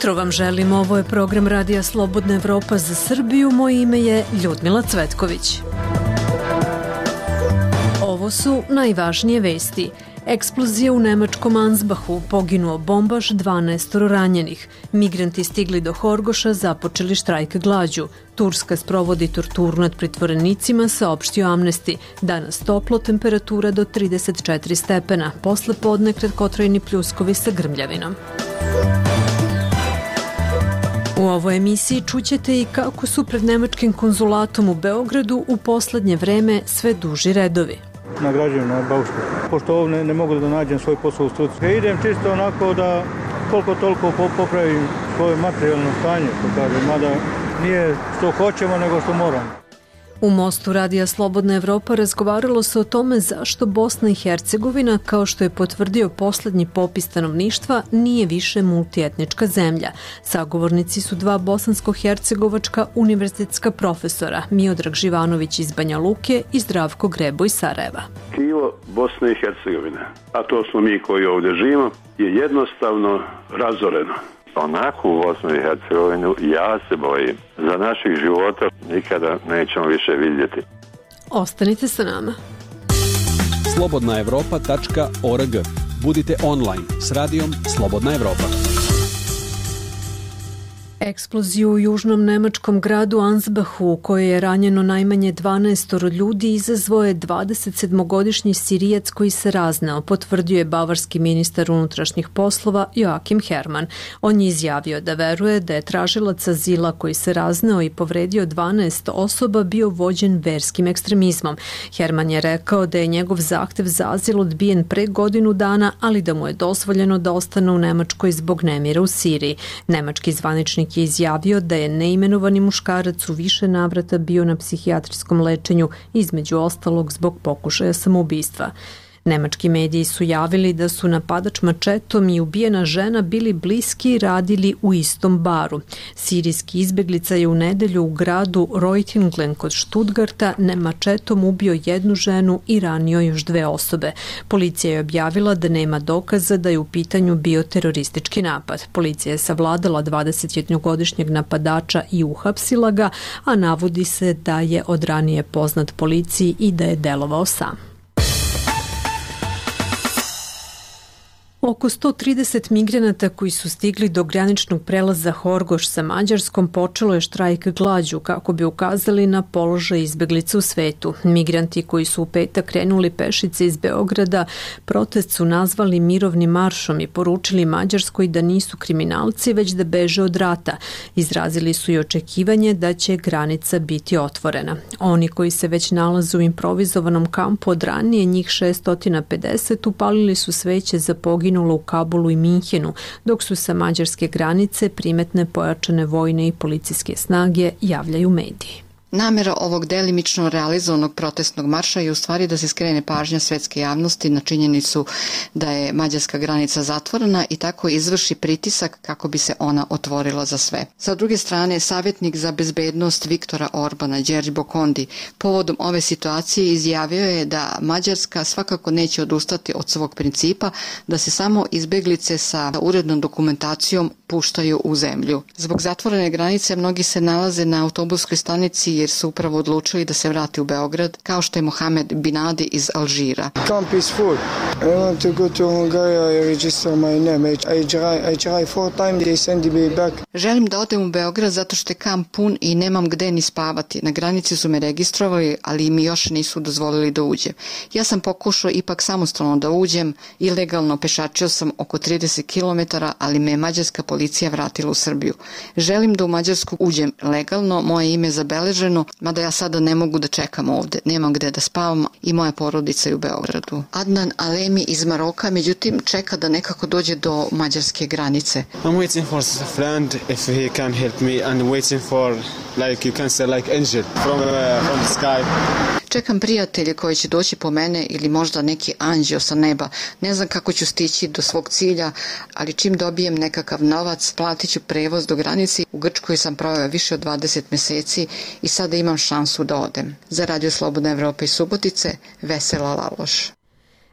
jutro vam želim, ovo je program Radija Slobodna Evropa za Srbiju, moje ime je Ljudmila Cvetković. Ovo su najvažnije vesti. Eksplozija u nemačkom Ansbachu, poginuo bombaš, 12 ranjenih. Migranti stigli do Horgoša, započeli štrajk glađu. Turska sprovodi torturu nad pritvorenicima, saopštio Amnesty. Danas toplo, temperatura do 34 stepena. Posle podne kratkotrajni pljuskovi sa grmljavinom. U ovoj emisiji čućete i kako su pred nemačkim konzulatom u Beogradu u poslednje vreme sve duži redovi. Nagrađujem na baušku. Pošto ovdje ne mogu da nađem svoj posao u struci. Idem čisto onako da koliko toliko popravim svoje materijalno stanje, mada nije što hoćemo nego što moramo. U Mostu Radija Slobodna Evropa razgovaralo se o tome zašto Bosna i Hercegovina, kao što je potvrdio poslednji popis stanovništva, nije više multietnička zemlja. Sagovornici su dva bosansko-hercegovačka univerzitetska profesora, Miodrag Živanović iz Banja Luke i Zdravko Grebo iz Sarajeva. Tkivo Bosne i Hercegovine, a to smo mi koji ovdje živimo, je jednostavno razoreno. Onako u Bosnu i Hercegovinu ja se bojim. Za naših života nikada nećemo više vidjeti. Ostanite sa nama. slobodnaevropa.org. Budite online s radijom Slobodna Evropa. Eksploziju u južnom nemačkom gradu Ansbachu, u kojoj je ranjeno najmanje 12 ljudi, izazvao je 27-godišnji Sirijac koji se razneo, potvrdio je bavarski ministar unutrašnjih poslova Joachim Herrmann. On je izjavio da veruje da je tražilac azila koji se razneo i povredio 12 osoba bio vođen verskim ekstremizmom. Herrmann je rekao da je njegov zahtev za azil odbijen pre godinu dana, ali da mu je dozvoljeno da ostane u Nemačkoj zbog nemira u Siriji. Nemački zvaničnik je izjavio da je neimenovani muškarac u više navrata bio na psihijatrijskom lečenju, između ostalog zbog pokušaja samoubistva. Nemački mediji su javili da su napadač mačetom i ubijena žena bili bliski i radili u istom baru. Sirijski izbeglica je u nedelju u gradu Reutlingen kod Stuttgarta mačetom ubio jednu ženu i ranio još 2 osobe. Policija je objavila da nema dokaza da je u pitanju bio teroristički napad. Policija je savladala 21-godišnjeg napadača i uhapsila ga, a navodi se da je od ranije poznat policiji i da je delovao sam. Oko 130 migranata koji su stigli do graničnog prelaza Horgoš sa Mađarskom počelo je štrajk glađu kako bi ukazali na položaj izbeglica u svetu. Migranti koji su u petak krenuli pešice iz Beograda protest su nazvali mirovnim maršom i poručili Mađarskoj da nisu kriminalci, već da beže od rata. Izrazili su i očekivanje da će granica biti otvorena. Oni koji se već nalaze u improvizovanom kampu od ranije, njih 650, upalili su sveće za poginulo u Kabulu i Minhenu, dok su sa mađarske granice primetne pojačane vojne i policijske snage, javljaju mediji. Namera ovog delimično realizovanog protestnog marša je u stvari da se skrene pažnja svetske javnosti na činjenicu da je mađarska granica zatvorena i tako izvrši pritisak kako bi se ona otvorila za sve. Sa druge strane, savjetnik za bezbednost Viktora Orbana, Đerđ Bokondi, povodom ove situacije izjavio je da Mađarska svakako neće odustati od svog principa da se samo izbeglice sa urednom dokumentacijom puštaju u zemlju. Zbog zatvorene granice mnogi se nalaze na autobuskoj stanici jer su upravo odlučili da se vrati u Beograd, kao što je Mohamed Binadi iz Alžira. Camp is full. I want to go to Hungary, I register my name. I try 4 times, they send me back. Želim da odem u Beograd zato što je kamp pun i nemam gde ni spavati. Na granici su me registrovali, ali mi još nisu dozvolili da uđem. Ja sam pokušao ipak samostalno da uđem, ilegalno pešačio sam oko 30 km, ali me mađarska policija vratila u Srbiju. Želim da u Mađarsku uđem legalno, moje ime je zabeleženo, mada ja sada ne mogu da čekam ovde, nemam gde da spavam i moja porodica je u Beogradu. Adnan Alemi iz Maroka, međutim, čeka da nekako dođe do mađarske granice. I'm waiting for a friend if he can help me and waiting for like you can say like angel from the sky. Čekam prijatelje koji će doći po mene ili možda neki anđeo sa neba. Ne znam kako ću stići do svog cilja, ali čim dobijem nekakav novac, platit ću prevoz do granice. U Grčkoj sam proveo više od 20 meseci i sada imam šansu da odem. Za Radio Slobodna Evropa iz Subotice, Vesela Laloš.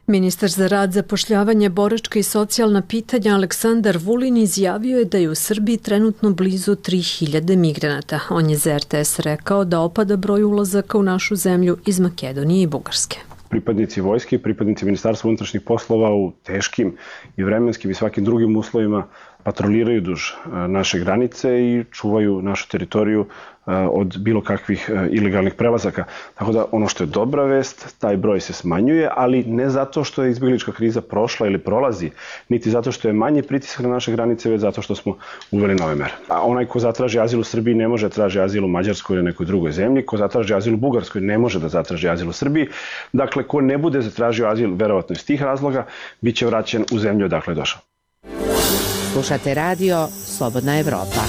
Ministar za rad, zapošljavanje, boračka i socijalna pitanja Aleksandar Vulin izjavio je da je u Srbiji trenutno blizu 3000 migranata. On je za RTS rekao da opada broj ulazaka u našu zemlju iz Makedonije i Bugarske. Pripadnici vojske i pripadnici Ministarstva unutrašnjih poslova u teškim i vremenskim i svakim drugim uslovima patroliraju duž naše granice i čuvaju našu teritoriju od bilo kakvih ilegalnih prelazaka. Tako da ono što je dobra vest, taj broj se smanjuje, ali ne zato što je izbjeglička kriza prošla ili prolazi, niti zato što je manji pritisak na naše granice, već zato što smo uveli nove mere. A onaj ko zatraži azil u Srbiji ne može traži azil u Mađarskoj ili nekoj drugoj zemlji, ko zatraži azil u Bugarskoj ne može da zatraži azil u Srbiji. Dakle, ko ne bude zatražio azil, verovatno iz tih razloga, bit će vraćen u zemlju odakle je došao. Slušate radio Slobodna Evropa.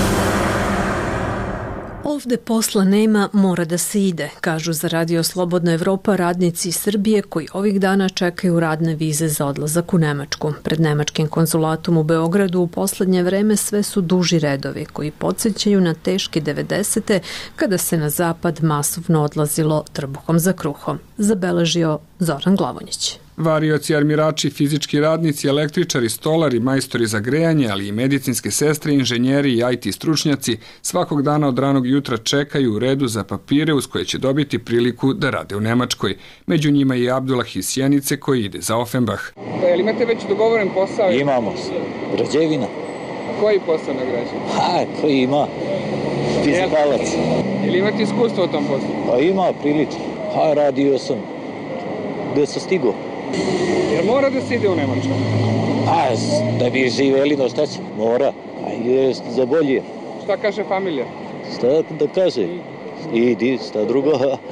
Ovde posla nema, mora da se ide, kažu za Radio Slobodna Evropa radnici iz Srbije koji ovih dana čekaju radne vize za odlazak u Nemačku. Pred nemačkim konzulatom u Beogradu u poslednje vreme sve su duži redovi koji podsjećaju na teške 90. kada se na zapad masovno odlazilo trbuhom za kruhom, zabeležio Zoran Glavonjić. Varioci, armirači, fizički radnici, električari, stolari, majstori za grejanje, ali i medicinske sestre, inženjeri i IT stručnjaci svakog dana od ranog jutra čekaju u redu za papire uz koje će dobiti priliku da rade u Nemačkoj. Među njima je Abdullah iz Sjenice koji ide za Offenbach. Jel imate već dogovoren posao? Imamo. Građevina. Koji posao na građevini? Koji ima? Fizikalac. Ili imate iskustvo u tom poslu? Pa ima prilično. Radio sam. Gde sam stigao? Jer mora da se ide u Nemačku? Da bi živeli, no šta će? Mora. Je za bolje. Šta kaže familija? Šta da kaže? Idi, šta drugo?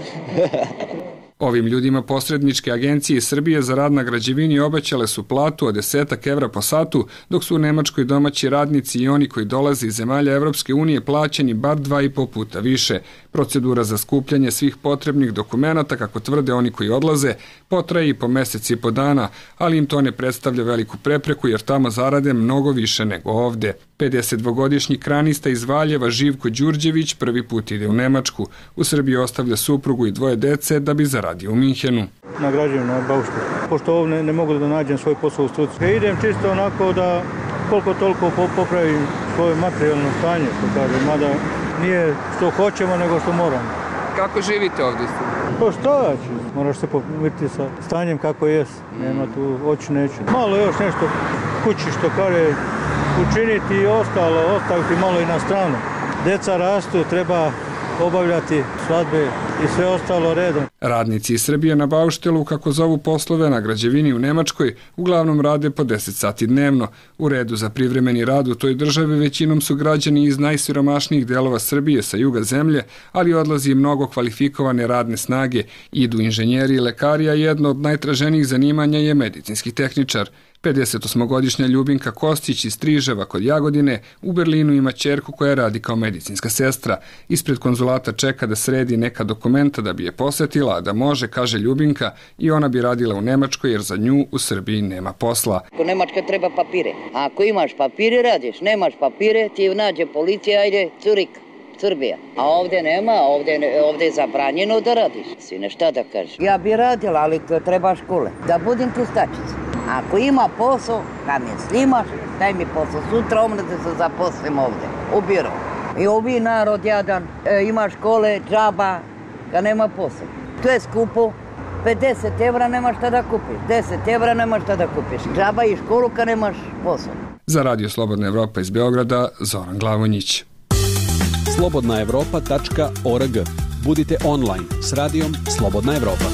Ovim ljudima posredničke agencije iz Srbije za rad na građevini obećale su platu od 10 evra po satu, dok su u Nemačkoj domaći radnici i oni koji dolaze iz zemalja Evropske unije plaćeni bar 2,5 puta više. Procedura za skupljanje svih potrebnih dokumenata, kako tvrde oni koji odlaze, potraje i po mesec i po dana, ali im to ne predstavlja veliku prepreku jer tamo zarade mnogo više nego ovde. 52-godišnji kranista iz Valjeva Živko Đurđević prvi put ide u Nemačku. U Srbiji ostavlja suprugu i 2 dece da bi zaradio u Minhenu. Na građevinu, na bauštelu. Pošto ovdje ne mogu da nađem svoj posao u struci. Idem čisto onako da koliko toliko popravim svoje materijalno stanje, što kažem, mada nije što hoćemo, nego što moramo. Kako živite ovdje? To što ću? Moraš se pomiriti sa stanjem kako jes. Nema tu, hoću neću. Malo još nešto kući što kaže učiniti i ostalo, ostaviti malo i na stranu. Deca rastu, treba obavljati svadbe i sve ostalo redom. Radnici iz Srbije na bauštelu, kako zovu poslove na građevini u Nemačkoj, uglavnom rade po 10 sati dnevno. U redu za privremeni rad u toj državi većinom su građani iz najsiromašnijih delova Srbije sa juga zemlje, ali odlazi i mnogo kvalifikovane radne snage. Idu inženjeri i lekari, a jedno od najtraženijih zanimanja je medicinski tehničar. 58-godišnja Ljubinka Kostić iz Triževa kod Jagodine u Berlinu ima ćerku koja radi kao medicinska sestra. Ispred konzulata čeka da sredi neka dokumenta da bi je posetila, a da može, kaže Ljubinka, i ona bi radila u Nemačkoj jer za nju u Srbiji nema posla. U Nemačkoj treba papire. Ako imaš papire, radiš. Nemaš papire, ti nađe policija, ajde, Curik, Srbija. A ovdje nema, ovdje je zabranjeno da radiš. Sine, šta da kažeš? Ja bi radila, ali treba škole. Da budem čistačica. Ako ima posao, kad me snimaš, daj mi posao. Sutra umre da se zaposlim ovdje, u biro. I ovi narod jadan, ima škole, džaba, kad nema posao. To je skupo, 50 evra nemaš šta da kupiš, 10 evra nemaš šta da kupiš. Džaba i školu kad nemaš posao. Za Radio Slobodna Evropa iz Beograda, Zoran Glavonjić. slobodnaevropa.org. Budite online s radijom Slobodna Evropa.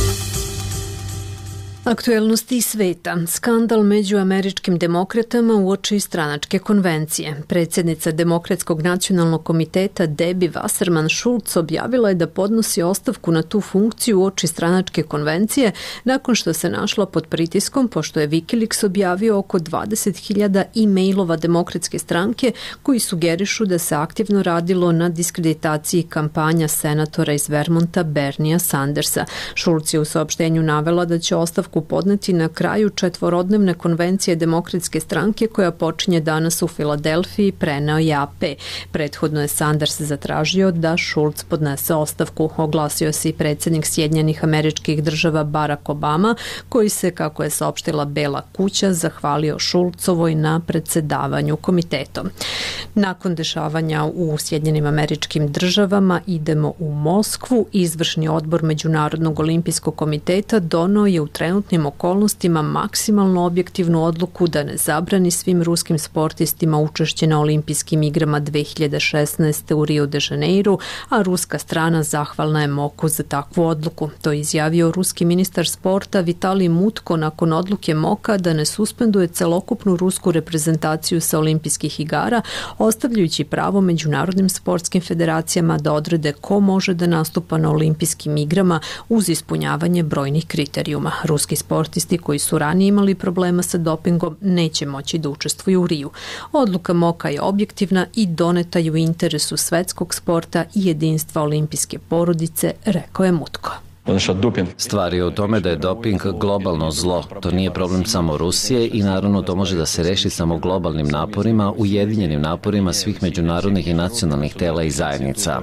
Aktuelnosti iz sveta. Skandal među američkim demokratama uoči stranačke konvencije. Predsjednica Demokratskog nacionalnog komiteta Debbie Wasserman Schultz objavila je da podnosi ostavku na tu funkciju uoči stranačke konvencije nakon što se našla pod pritiskom pošto je Wikileaks objavio oko 20.000 e-mailova demokratske stranke koji sugerišu da se aktivno radilo na diskreditaciji kampanja senatora iz Vermonta Berniea Sandersa. Schultz je u saopštenju navela da će ostavku ostavku podneti na kraju četvorodnevne konvencije Demokratske stranke koja počinje danas u Filadelfiji, preneo je AP. Prethodno je Sanders zatražio da Schulz podnese ostavku. Oglasio se i predsjednik Sjedinjenih Američkih Država Barack Obama, koji se, kako je saopštila Bela kuća, zahvalio Schulzovoj na predsedavanju komitetom. Nakon dešavanja u Sjedinjenim Američkim Državama idemo u Moskvu. Izvršni odbor Međunarodnog olimpijskog komiteta doneo je u trenutnim okolnostima maksimalno objektivnu odluku da ne zabrani svim ruskim sportistima učešće na olimpijskim igrama 2016. u Rio de Janeiru, a ruska strana zahvalna je MOK-u za takvu odluku. To je izjavio ruski ministar sporta Vitalij Mutko nakon odluke MOK-a da ne suspenduje celokupnu rusku reprezentaciju sa olimpijskih igara, ostavljajući pravo međunarodnim sportskim federacijama da odrede ko može da nastupa na olimpijskim igrama uz ispunjavanje brojnih kriterijuma. Ruski sportisti koji su ranije imali problema sa dopingom neće moći da učestvuju u Riju. Odluka MOK-a je objektivna i doneta je u interesu svetskog sporta i jedinstva olimpijske porodice, rekao je Mutko. Stvar je u tome da je doping globalno zlo. To nije problem samo Rusije i naravno to može da se reši samo globalnim naporima, ujedinjenim naporima svih međunarodnih i nacionalnih tela i zajednica.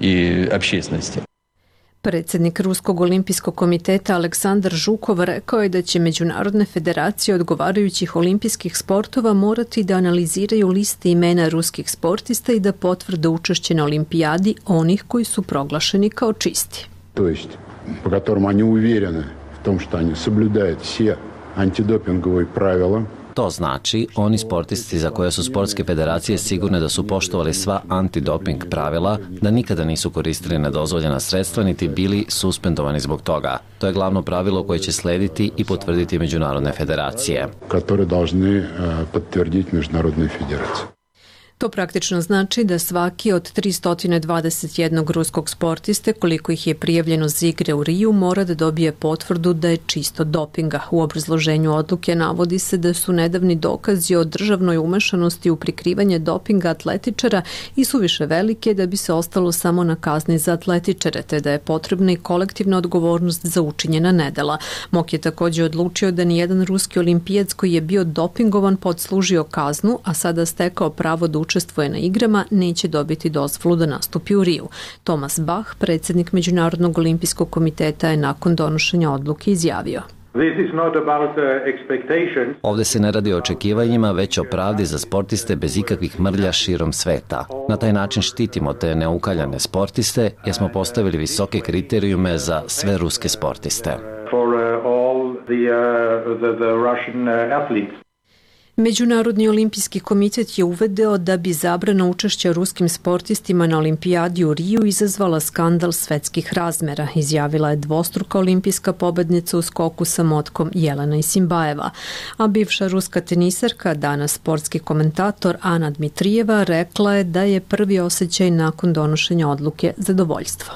Predsjednik Ruskog olimpijskog komiteta Aleksandar Žukov rekao je da će međunarodne federacije odgovarajućih olimpijskih sportova morati da analiziraju liste imena ruskih sportista i da potvrde učešće na olimpijadi onih koji su proglašeni kao čisti. По которым они уверены в том, что они соблюдают все антидопинговые правила. To znači, oni sportisti za koje su sportske federacije sigurne da su poštovali sva antidoping pravila, da nikada nisu koristili nedozvoljena sredstva niti bili suspendovani zbog toga. To je glavno pravilo koje će slediti i potvrditi međunarodne federacije. Которые должны подтвердить международные федерации. To praktično znači da svaki od 321 ruskog sportiste, koliko ih je prijavljeno za igre u Riju, mora da dobije potvrdu da je čisto dopinga. U obrazloženju odluke navodi se da su nedavni dokazi o državnoj umešanosti u prikrivanje dopinga atletičara i suviše velike da bi se ostalo samo na kazni za atletičare, te da je potrebna i kolektivna odgovornost za učinjena nedela. MOK je također odlučio da nijedan ruski olimpijac koji je bio dopingovan podslužio kaznu, a sada stekao pravo da učestvuje na igrama, neće dobiti dozvolu da nastupi u Riju. Thomas Bach, predsjednik Međunarodnog olimpijskog komiteta, je nakon donošenja odluke izjavio. Ovdje se ne radi o očekivanjima, već o pravdi za sportiste bez ikakvih mrlja širom sveta. Na taj način štitimo te neukaljane sportiste jer smo postavili visoke kriterijume za sve ruske sportiste. Međunarodni olimpijski komitet je uvedeo da bi zabrana učešća ruskim sportistima na olimpijadi u Riju izazvala skandal svetskih razmera, izjavila je dvostruka olimpijska pobednica u skoku sa motkom Jelena Isimbajeva. A bivša ruska tenisarka, danas sportski komentator Ana Dmitrijeva, rekla je da je prvi osjećaj nakon donošenja odluke zadovoljstvo.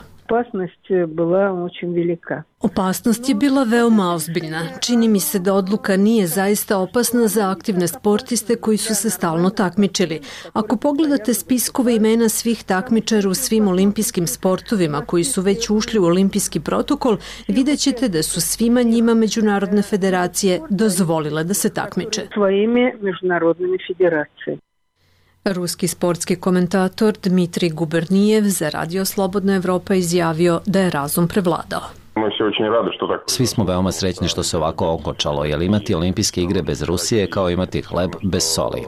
Opasnost je bila veoma ozbiljna. Čini mi se da odluka nije zaista opasna za aktivne sportiste koji su se stalno takmičili. Ako pogledate spiskove imena svih takmičara u svim olimpijskim sportovima koji su već ušli u olimpijski protokol, vidjet ćete da su svima njima međunarodne federacije dozvolile da se takmiče. Svojimi međunarodnimi federacije. Ruski sportski komentator Dmitrij Gubernijev za Radio Slobodna Evropa izjavio da je razum prevladao. Svi smo veoma srećni što se ovako okončalo, jer imati olimpijske igre bez Rusije kao imati hleb bez soli.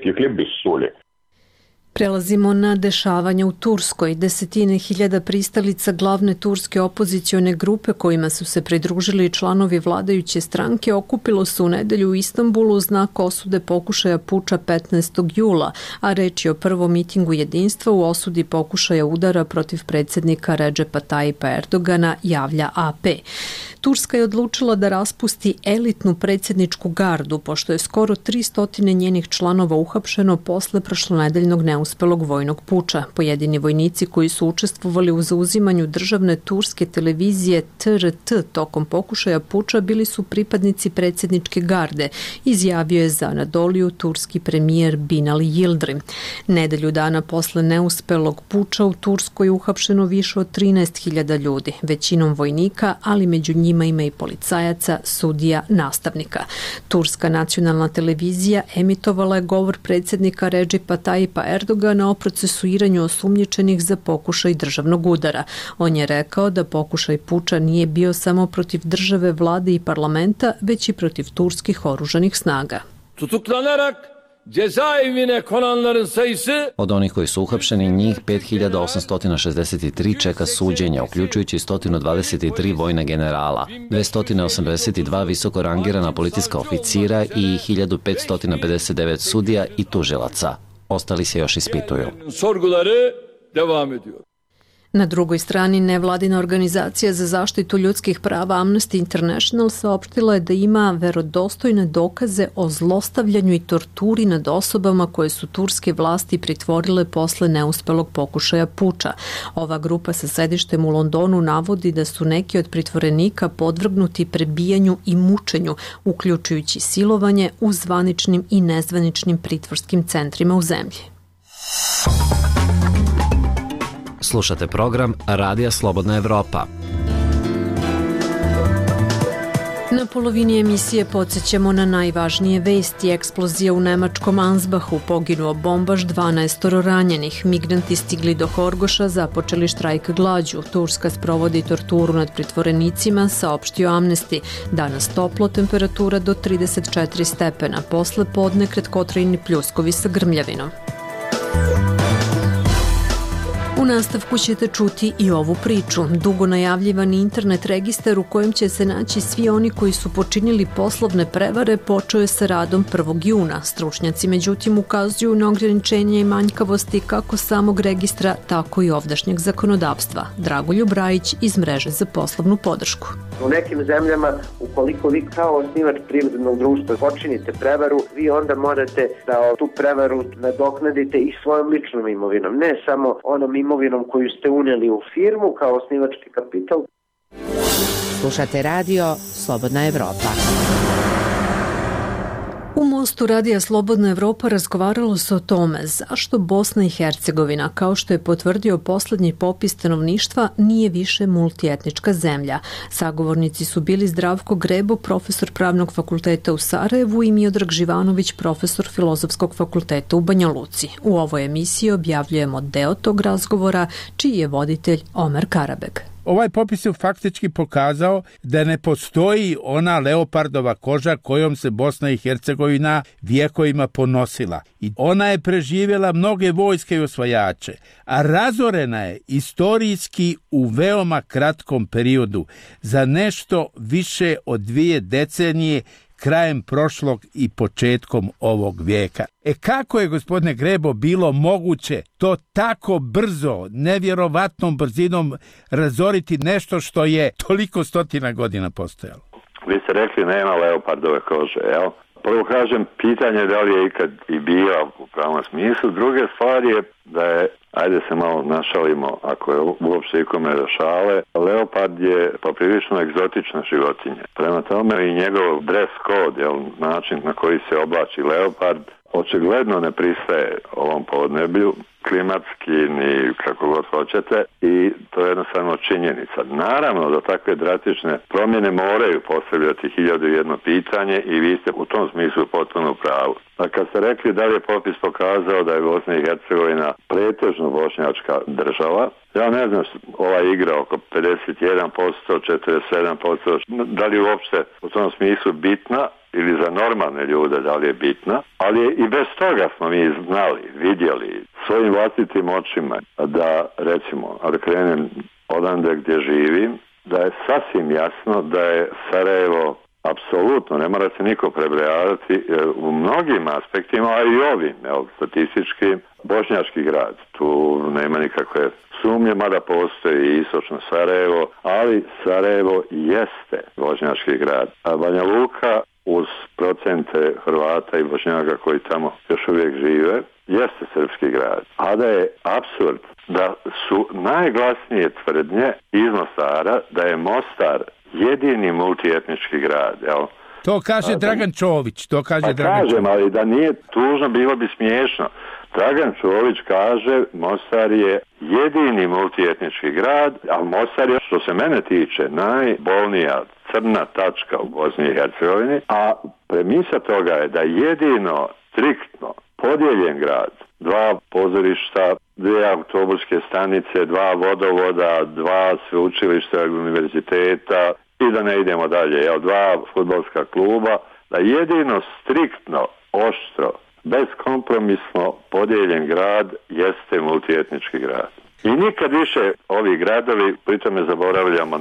Prelazimo na dešavanja u Turskoj. Desetine hiljada pristalica glavne turske opozicione grupe kojima su se pridružili članovi vladajuće stranke okupilo se u nedelju u Istanbulu u znak osude pokušaja puča 15. jula, a reč je o prvom mitingu jedinstva u osudi pokušaja udara protiv predsjednika Redžepa Tajipa Erdogana, javlja AP. Turska je odlučila da raspusti elitnu predsjedničku gardu, pošto je skoro 300 njenih članova uhapšeno posle prošlonedeljnog neuspjeha neuspelog vojnog puča. Pojedini vojnici koji su učestvovali u zauzimanju državne turske televizije TRT tokom pokušaja puča bili su pripadnici predsjedničke garde, izjavio je za Anadoliju turski premijer Binali Yildirim. Nedelju dana posle neuspelog puča u Turskoj je uhapšeno više od 13.000 ljudi, većinom vojnika, ali među njima ima i policajaca, sudija, nastavnika. Turska nacionalna televizija emitovala je govor predsjednika Redžipa Tajipa Erdogana o procesuiranju osumnjičenih za pokušaj državnog udara. On je rekao da pokušaj puča nije bio samo protiv države, vlade i parlamenta, već i protiv turskih oružanih snaga. Tutuklanarak cezaevine konanların sayısı Od onih koji su uhapšeni, njih 5863 čeka suđenja, uključujući 123 vojna generala, 282 visoko rangirana policijska oficira i 1559 sudija i tužilaca. Ostali se još ispituju. sorguları devam ediyor. Na drugoj strani, nevladina organizacija za zaštitu ljudskih prava Amnesty International saopštila je da ima verodostojne dokaze o zlostavljanju i torturi nad osobama koje su turske vlasti pritvorile posle neuspelog pokušaja puča. Ova grupa sa sedištem u Londonu navodi da su neki od pritvorenika podvrgnuti prebijanju i mučenju, uključujući silovanje u zvaničnim i nezvaničnim pritvorskim centrima u zemlji. Slušate program Radija Slobodna Evropa. Na polovini emisije podsjećamo na najvažnije vesti. Eksplozija u nemačkom Ansbachu, poginuo bombaš, 12 ranjenih. Migranti stigli do Horgoša, započeli štrajk glađu. Turska sprovodi torturu nad pritvorenicima, saopštio Amnesty. Danas toplo, temperatura do 34 stepena. Posle podne kratkotrajni pljuskovi sa grmljavinom. U nastavku ćete čuti i ovu priču. Dugo najavljivani internet registar u kojem će se naći svi oni koji su počinili poslovne prevare počeo je sa radom 1. juna. Stručnjaci međutim ukazuju na ograničenja i manjkavosti kako samog registra, tako i ovdašnjeg zakonodavstva. Dragoljub Rajić iz Mreže za poslovnu podršku. U nekim zemljama, ukoliko vi kao osnivač privrednog društva počinite prevaru, vi onda morate da tu prevaru nadoknadite i svojom ličnom imovinom, ne samo onom imovinom koju ste unijeli u firmu kao osnivački kapital. Slušate radio Slobodna Evropa. U Mostu Radija Slobodna Evropa razgovaralo se o tome zašto Bosna i Hercegovina, kao što je potvrdio poslednji popis stanovništva, nije više multietnička zemlja. Sagovornici su bili Zdravko Grebo, profesor Pravnog fakulteta u Sarajevu, i Miodrag Živanović, profesor Filozofskog fakulteta u Banja Luci. U ovoj emisiji objavljujemo deo tog razgovora, čiji je voditelj Omer Karabeg. Ovaj popis je faktički pokazao da ne postoji ona leopardova koža kojom se Bosna i Hercegovina vjekovima ponosila. I ona je preživjela mnoge vojske i osvajače, a razorena je istorijski u veoma kratkom periodu, za nešto više od 2 decenije, krajem prošlog i početkom ovog vijeka. Kako je, gospodine Grebo, bilo moguće to tako brzo, nevjerovatnom brzinom razoriti nešto što je toliko stotina godina postojalo? Vi ste rekli nema leopardove kože, jel? Prvo kažem, pitanje da li je ikad i bila u pravom smislu. Druge stvar je da je, ajde se malo našalimo, ako je uopšte ikome šale, leopard je poprilično egzotična životinja. Prema tome i njegov dress code, jel, način na koji se oblači leopard, očigledno ne pristaje ovom podneblju, klimatski ni kako god hoćete, i to je jednostavno činjenica. Naravno da takve drastične promjene moraju postavljati 1001 pitanje i vi ste u tom smislu potpuno u pravu. A kad ste rekli da li je popis pokazao da je Bosna i Hercegovina pretežno bošnjačka država, ja ne znam, ova igra oko 51%, 47%, da li je uopšte u tom smislu bitna ili za normalne ljude da li je bitna, ali i bez toga smo mi znali, vidjeli svojim vlastitim očima da, recimo, da krenem odande gdje živim, da je sasvim jasno da je Sarajevo apsolutno, ne mora se niko prebrojavati, u mnogim aspektima, a i ovim, statistički, bošnjački grad. Tu nema nikakve sumnje, mada postoji i istočno Sarajevo, ali Sarajevo jeste bošnjački grad. A Banja Luka uz procente Hrvata i Bošnjaka koji tamo još uvijek žive, jeste srpski grad. A da je apsurd da su najglasnije tvrdnje iz Mostara da je Mostar jedini multietnički grad, jel? To kaže Dragan Čović, Kažem, ali da nije tužno, bilo bi smiješno. Dragan Čović kaže Mostar je jedini multietnički grad, a Mostar je, što se mene tiče, najbolnija crna tačka u Bosni i Hercegovini, a premisa toga je da jedino striktno podijeljen grad, 2 pozorišta, 2 autobuske stanice, 2 vodovoda, 2 sveučilišta univerziteta i da ne idemo dalje, 2 fudbalska kluba, da jedino striktno, oštro, beskompromisno podijeljen grad jeste multietnički grad. I nikad više ovi gradovi, pritom ne zaboravljamo,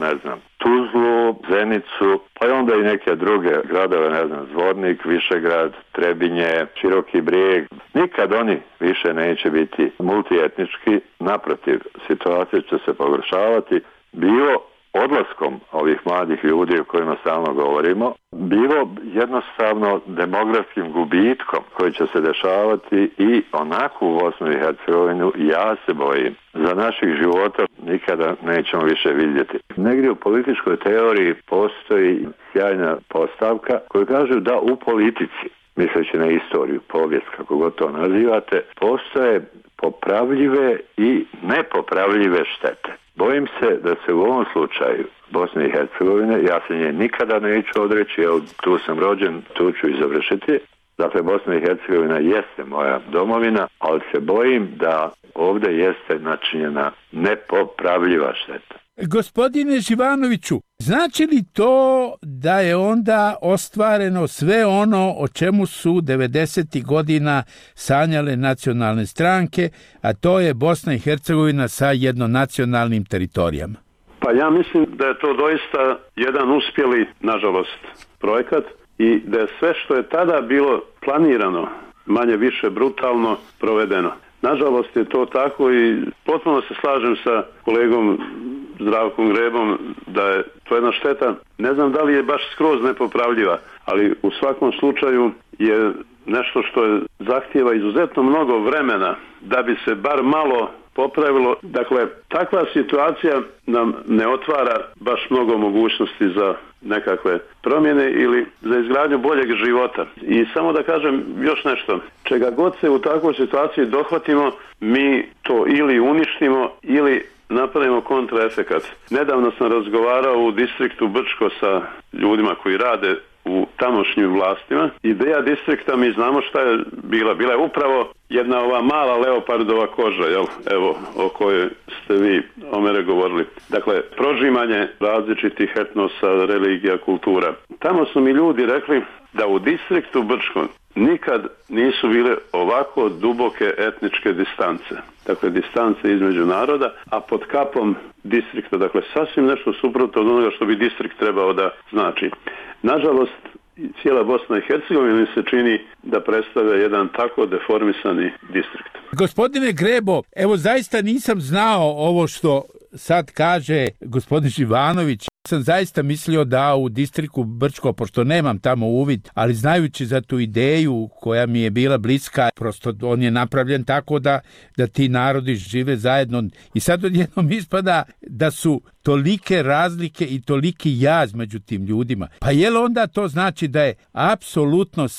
Tuzlu, Zenicu, pa i onda i neke druge gradove, Zvornik, Višegrad, Trebinje, Široki Brijeg. Nikad oni više neće biti multietnički, naprotiv, situacija će se pogoršavati, bilo odlaskom ovih mladih ljudi o kojima stalno govorimo, bilo jednostavno demografskim gubitkom koji će se dešavati i onako u Bosnu i Hercegovinu, ja se bojim, za naših života nikada nećemo više vidjeti. Negdje u političkoj teoriji postoji sjajna postavka koja kaže da u politici, misleći na istoriju, povijest, kako god to nazivate, postoje popravljive i nepopravljive štete. Bojim se da se u ovom slučaju Bosne i Hercegovine, ja se nje nikada neću odreći, evo tu sam rođen, tu ću i završiti. Dakle, Bosna i Hercegovina jeste moja domovina, ali se bojim da ovdje jeste načinjena nepopravljiva šteta. Gospodine Živanoviću, znači li to da je onda ostvareno sve ono o čemu su 90. godina sanjale nacionalne stranke, a to je Bosna i Hercegovina sa jednonacionalnim teritorijama? Pa ja mislim da je to doista jedan uspjeli, nažalost, projekat i da je sve što je tada bilo planirano, manje više brutalno, provedeno. Nažalost je to tako i potpuno se slažem sa kolegom Zdravkom Grebom da je to jedna šteta. Ne znam da li je baš skroz nepopravljiva, ali u svakom slučaju je nešto što je zahtijeva izuzetno mnogo vremena da bi se bar malo popravilo. Dakle, takva situacija nam ne otvara baš mnogo mogućnosti za nekakve promjene ili za izgradnju boljeg života. I samo da kažem još nešto. Čega god se u takvoj situaciji dohvatimo, mi to ili uništimo ili napravimo kontraefekat. Nedavno sam razgovarao u distriktu Brčko sa ljudima koji rade u tamošnjim vlastima. Ideja distrikta, mi znamo šta je bila. Bila je upravo jedna ova mala leopardova koža, evo, o kojoj ste vi, Omere, govorili. Dakle, prožimanje različitih etnosa, religija, kultura. Tamo su mi ljudi rekli da u distriktu Brčko nikad nisu bile ovako duboke etničke distance. Dakle, distance između naroda, a pod kapom distrikta. Dakle, sasvim nešto suprotno od onoga što bi distrikt trebao da znači. Nažalost, cijela Bosna i Hercegovina se čini da predstavlja jedan tako deformisani distrikt. Gospodine Grebo, evo zaista nisam znao ovo što sad kaže gospodin Živanović. Sam zaista mislio da u distriktu Brčko, pošto nemam tamo uvid, ali znajući za tu ideju koja mi je bila bliska, prosto on je napravljen tako da ti narodi žive zajedno. I sad odjednom ispada da su tolike razlike i toliki jaz među tim ljudima. Pa je li onda to znači da je apsolutno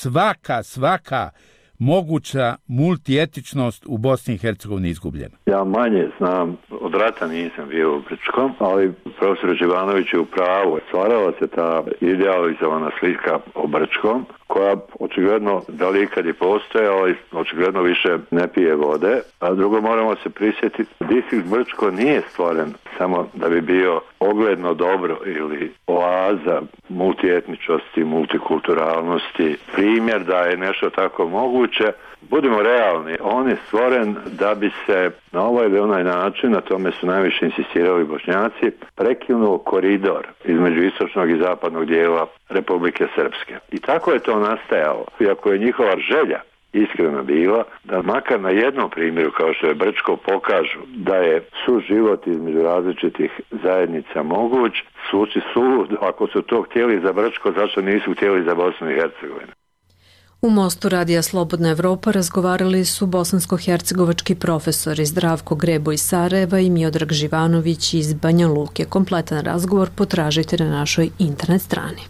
svaka moguća multietičnost u Bosni i Hercegovini izgubljena? Ja manje znam, od rata nisam bio u Brčkom, ali profesor Živanović je u pravu. Stvarala se ta idealizovana slika o Brčkom, koja očigledno, da li ikad i postoje, ali očigledno više ne pije vode. A drugo, moramo se prisjetiti, distrikt Brčko nije stvoren samo da bi bio ogledno dobro ili oaza multietničnosti, multikulturalnosti, primjer da je nešto tako moguće. Budimo realni, on je stvoren da bi se na ovaj ili onaj način, na tome su najviše insistirali Bošnjaci, prekinuo koridor između istočnog i zapadnog dijela Republike Srpske. I tako je to nastajalo. Iako je njihova želja iskrena bila, da makar na jednom primjeru, kao što je Brčko, pokažu da je suživot između različitih zajednica moguć, suci sud, ako su to htjeli za Brčko, zašto nisu htjeli za Bosnu i Hercegovinu? U Mostu Radija Slobodna Evropa razgovarali su bosansko-hercegovački profesori Zdravko Grebo iz Sarajeva i Miodrag Živanović iz Banja Luke. Kompletan razgovor potražite na našoj internet strani.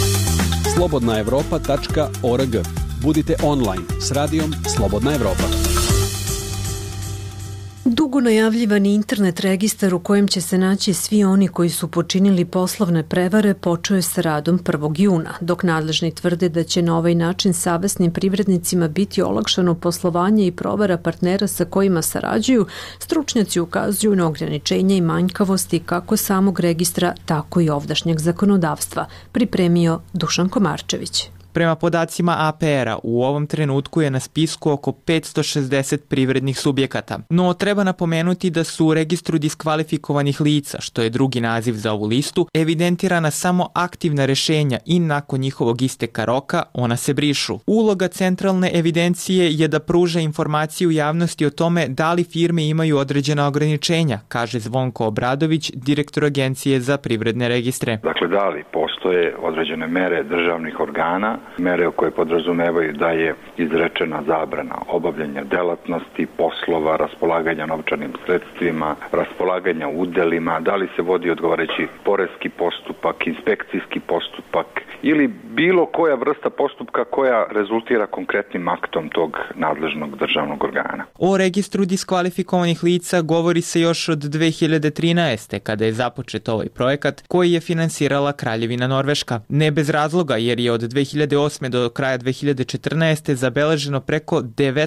slobodnaevropa.org. Budite online s radijom Slobodna Evropa. Dugo najavljivani internet registar u kojem će se naći svi oni koji su počinili poslovne prevare počeo je sa radom 1. juna, dok nadležni tvrde da će na ovaj način savesnim privrednicima biti olakšano poslovanje i provera partnera sa kojima sarađuju, stručnjaci ukazuju na ograničenja i manjkavosti kako samog registra, tako i ovdašnjeg zakonodavstva, pripremio Dušan Komarčević. Prema podacima APR-a, u ovom trenutku je na spisku oko 560 privrednih subjekata. No, treba napomenuti da su u registru diskvalifikovanih lica, što je drugi naziv za ovu listu, evidentirana samo aktivna rešenja i nakon njihovog isteka roka ona se brišu. Uloga centralne evidencije je da pruža informaciju javnosti o tome da li firme imaju određena ograničenja, kaže Zvonko Obradović, direktor Agencije za privredne registre. Dakle, da li postoje određene mere državnih organa, mere koje podrazumevaju da je izrečena zabrana obavljanja delatnosti, poslova, raspolaganja novčanim sredstvima, raspolaganja udelima, da li se vodi odgovarajući poreski postupak, inspekcijski postupak ili bilo koja vrsta postupka koja rezultira konkretnim aktom tog nadležnog državnog organa. O registru diskvalifikovanih lica govori se još od 2013. kada je započet ovaj projekat koji je finansirala Kraljevina Norveška. Ne bez razloga, jer je od 2008. do kraja 2014. zabeleženo preko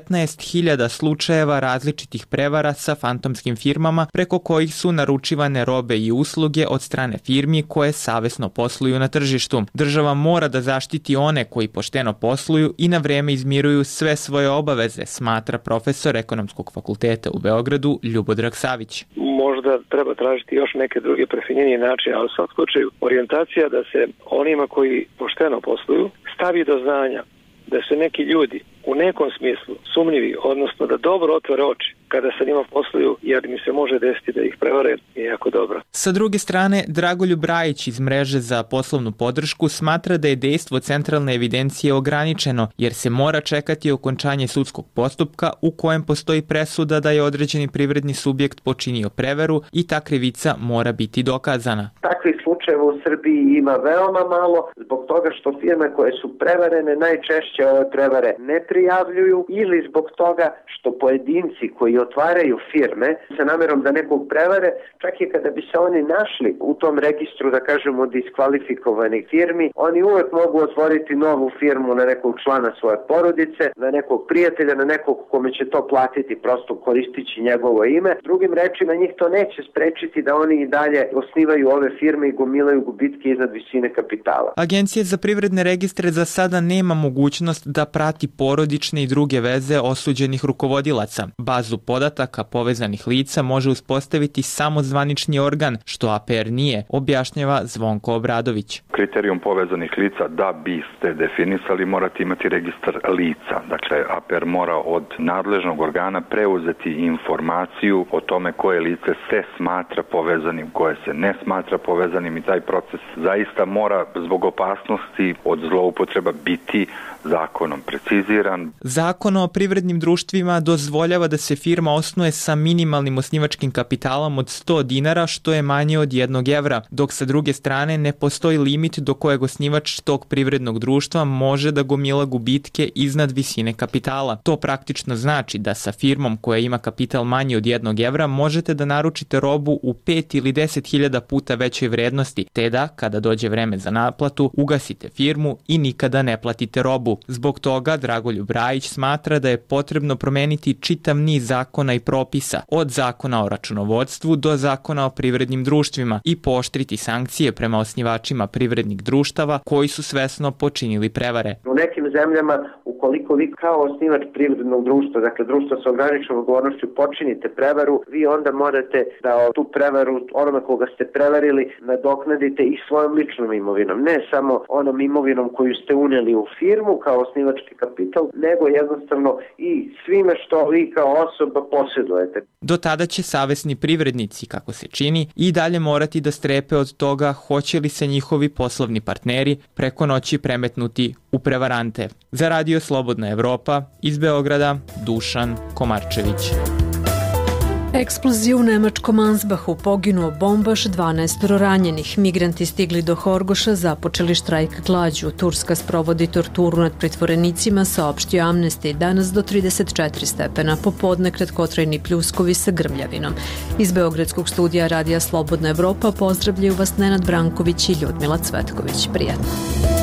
19.000 slučajeva različitih prevara sa fantomskim firmama preko kojih su naručivane robe i usluge od strane firmi koje savesno posluju na tržištu. Država mora da zaštiti one koji pošteno posluju i na vreme izmiruju sve svoje obaveze, smatra profesor Ekonomskog fakulteta u Beogradu Ljubodrag Savić. Možda treba tražiti još neke druge prefinjenije načine, ali u svakom slučaju orijentacija da se onima koji pošteno posluju stavi do znanja da su neki ljudi u nekom smislu sumnjivi, odnosno da dobro otvore oči kada sa njima posluju, jer mi se može desiti da ih prevare, je jako dobro. Sa druge strane, Dragoljub Brajić iz mreže za poslovnu podršku smatra da je dejstvo centralne evidencije ograničeno, jer se mora čekati okončanje sudskog postupka u kojem postoji presuda da je određeni privredni subjekt počinio preveru i ta krivica mora biti dokazana. Takvih slučajeva u Srbiji ima veoma malo, zbog toga što firme koje su prevarene najčešće ove prevare ne prijavljuju ili zbog toga što pojedinci koji otvaraju firme sa namjerom da nekog prevare, čak i kada bi se oni našli u tom registru, da kažemo, diskvalifikovanih firmi, oni uvek mogu otvoriti novu firmu na nekog člana svoje porodice, na nekog prijatelja, na nekog kome će to platiti prosto koristići njegovo ime. Drugim rečima, njih to neće sprečiti da oni i dalje osnivaju ove firme i gomilaju gubitke iznad visine kapitala. Agencija za privredne registre za sada nema mogućnost da prati porodične i druge veze osuđenih rukovodilaca. Bazu podataka povezanih lica može uspostaviti samo zvanični organ, što APR nije, objašnjava Zvonko Obradović. Kriterijum povezanih lica da biste definisali morate imati registar lica. Dakle, APR mora od nadležnog organa preuzeti informaciju o tome koje lice se smatra povezanim, koje se ne smatra povezanim i taj proces zaista mora zbog opasnosti od zloupotreba biti zakonom preciziran. Zakon o privrednim društvima dozvoljava da se firma osnuje sa minimalnim osnivačkim kapitalom od 100 dinara, što je manje od 1 evra, dok sa druge strane ne postoji limit do kojeg osnivač tog privrednog društva može da gomila gubitke iznad visine kapitala. To praktično znači da sa firmom koja ima kapital manji od 1 evra možete da naručite robu u 5 ili 10.000 puta većoj vrednosti, te da, kada dođe vreme za naplatu, ugasite firmu i nikada ne platite robu. Zbog toga Dragoljub Rajić smatra da je potrebno promeniti čitav niz zakona i propisa, od zakona o računovodstvu do zakona o privrednim društvima i pooštriti sankcije prema osnivačima privrednih društava koji su svesno počinili prevare. U nekim zemljama, ukoliko vi kao osnivač privrednog društva, dakle društva sa ograničenom odgovornošću, počinite prevaru, vi onda morate da tu prevaru onome koga ste prevarili nadoknadite i svojom ličnom imovinom. Ne samo onom imovinom koju ste unijeli u firmu kao osnivački kapital, nego jednostavno i svime što vi kao osoba posjedujete. Do tada će savesni privrednici, kako se čini, i dalje morati da strepe od toga hoće li se njihovi poslovni partneri preko noći premetnuti u prevarante. Za Radio Slobodna Evropa, iz Beograda, Dušan Komarčević. Eksplozija u nemačkom Ansbachu, poginuo bombaš, 12 ranjenih. Migranti stigli do Horgoša, započeli štrajk glađu. Turska sprovodi torturu nad pritvorenicima, saopštio Amnesty, danas do 34 stepena, popodne kratkotrajni pljuskovi sa grmljavinom. Iz Beogradskog studija Radija Slobodna Evropa pozdravljaju vas Nenad Branković i Ljudmila Cvetković. Prijatno.